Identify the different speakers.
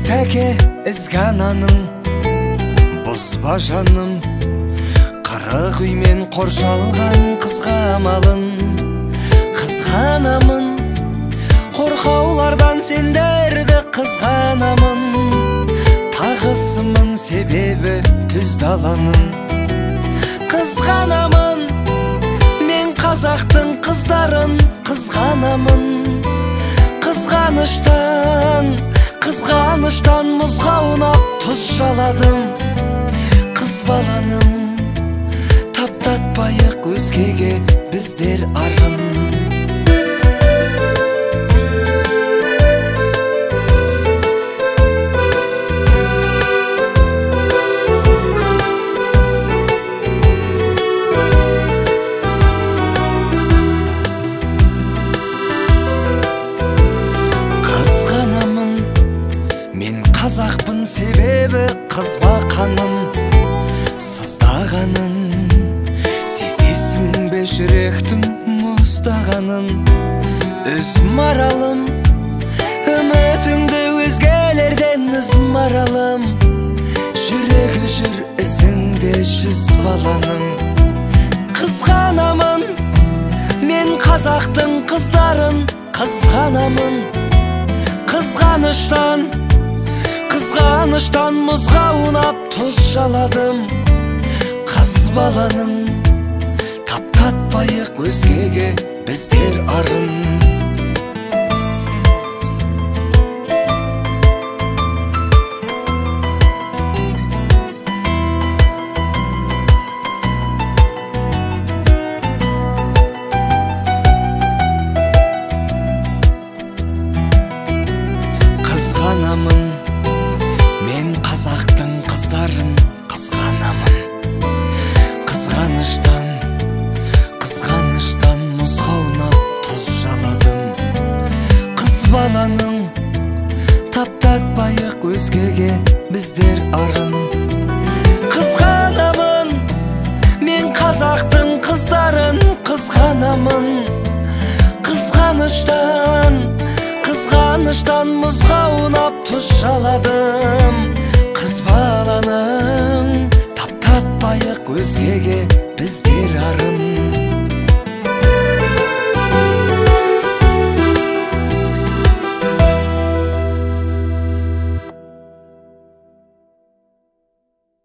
Speaker 1: тәке ізгананым, бұзба жаным, қырық үймен қоршалған қызғамалым. Қызғанамын, қорқаулардан сендерді қызғанамын. Тағысымын себебі түз даланың. Қызғанамын, мен қазақтың қыздарын қызғанамын. Қызғаныштан, қызғаныштан мұзға аунап тұз жаладым. Қыз баланым, таптатпайық өзгеге біздер арын. Қызғанамын, мен қазақпын себебі қыз бақаным. Сыздағанын сезесің бе жүректің мұздағанын. Үз маралым, үмітіңді өзгелерден үз маралым. Жүрегі жүр ізіңде жүз баланың. Қызғанамын, мен қазақтың қыздарын қызғанамын. Қызғаныштан, қызғаныштан мұзға аунап тұз жаладым. Қыз баланың, таптатпайық өзгеге біздер арын. Қызғанамын, мен қазақтың қыздарын қызғанамын. Қызғаныштан, қызғаныштан мұзға аунап тұз жаладым. Қыз баланың, таптатпайық өзгеге біздер арын. Қызғанамын, мен қазақтың қыздарын қызғанамын. Қызғаныштан, қызғаныштан мұзға аунап тұз жаладым. Қыз баланың, таптатпайық өзгеге біздер арын.